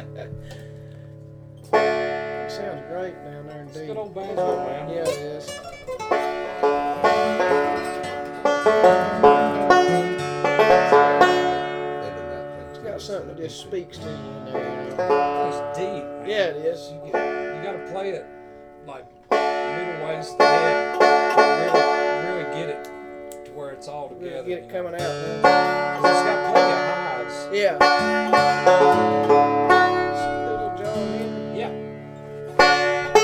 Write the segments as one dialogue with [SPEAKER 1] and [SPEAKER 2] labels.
[SPEAKER 1] Sounds great down there
[SPEAKER 2] It's a
[SPEAKER 1] indeed.
[SPEAKER 2] good old banjo, man.
[SPEAKER 1] Yeah, it is. It's got something that just speaks to you in there, you know.
[SPEAKER 2] It's deep, man.
[SPEAKER 1] Yeah, it is.
[SPEAKER 2] You gotta play it like middle ways to the head to really get it to where it's all
[SPEAKER 1] Really
[SPEAKER 2] together.
[SPEAKER 1] get it
[SPEAKER 2] you
[SPEAKER 1] coming
[SPEAKER 2] know.
[SPEAKER 1] out.
[SPEAKER 2] 'Cause it's got plenty of highs.
[SPEAKER 1] Yeah. Little John Henry.
[SPEAKER 2] Yeah.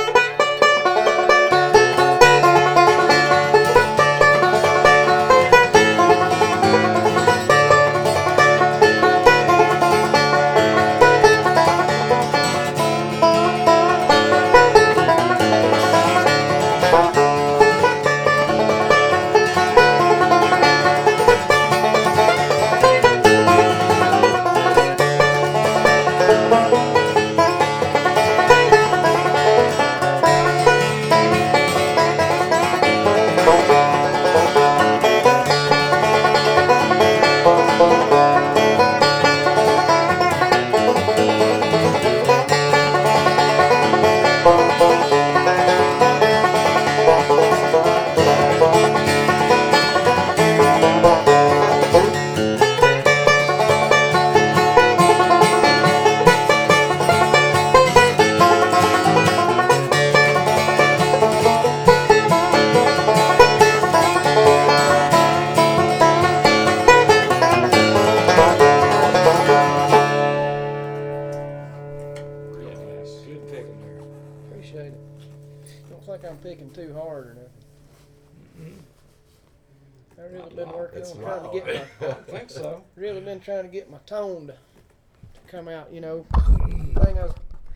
[SPEAKER 2] Good picking there.
[SPEAKER 1] Appreciate it. Don't think I'm picking too hard or nothing. I've really been working
[SPEAKER 3] It's
[SPEAKER 1] on trying to get
[SPEAKER 2] I don't think so.
[SPEAKER 1] really been trying to get my tone to come out, you know. The thing I was